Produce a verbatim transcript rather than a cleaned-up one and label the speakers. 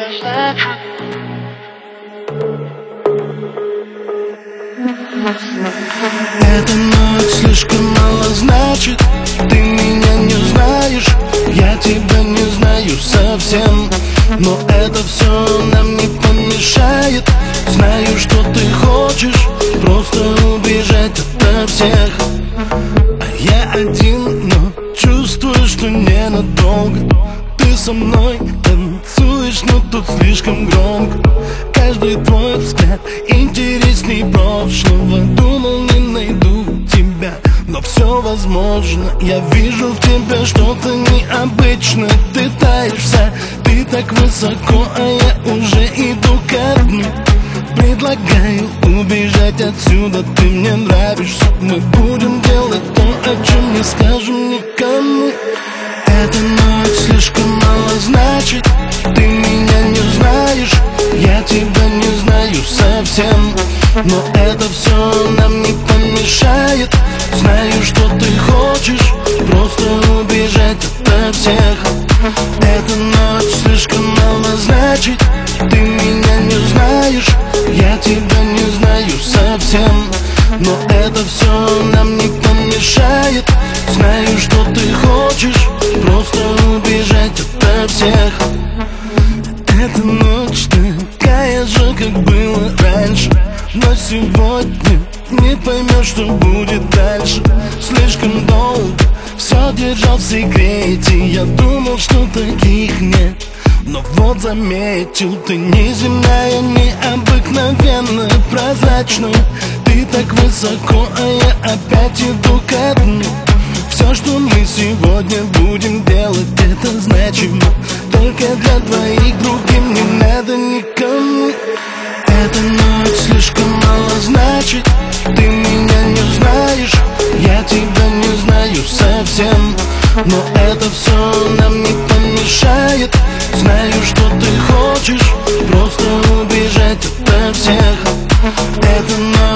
Speaker 1: Эта ночь слишком мало значит. Ты меня не знаешь, я тебя не знаю совсем. Но это все нам не помешает. Знаю, что ты хочешь просто убежать ото всех. А я один, но чувствую, что ненадолго. Ты со мной танцуешь, но тут слишком громко. Каждый твой взгляд интересней прошлого. Думал, не найду тебя, но все возможно. Я вижу в тебе что-то необычное. Ты таешься, ты так высоко, а я уже иду ко дну. Предлагаю убежать отсюда, ты мне нравишься. Мы будем делать то, о чем не скажем никому. Эта ночь слишком мало значит. Ты меня не знаешь, я тебя не знаю совсем. Но это все нам не помешает. Знаю, что ты хочешь просто убежать ото всех. Эта ночь слишком мало значит. Ты меня не знаешь, я тебя не знаю совсем. Но это все нам не помешает. Знаю, что ты хочешь просто убежать ото всех. Эта ночь такая же, как было раньше. Но сегодня не поймешь, что будет дальше. Слишком долго все держал в секрете. Я думал, что таких нет, но вот заметил, ты неземная, необыкновенная, прозрачная. Ты так высоко, а я опять иду ко дну. Все, что мы сегодня будем делать, это значимо. Только для двоих, другим не надо никому. Эта ночь слишком мало значит. Ты меня не знаешь, я тебя не знаю совсем. Но это все нам не помешает. Знаю, что ты хочешь просто убежать ото всех. Эта ночь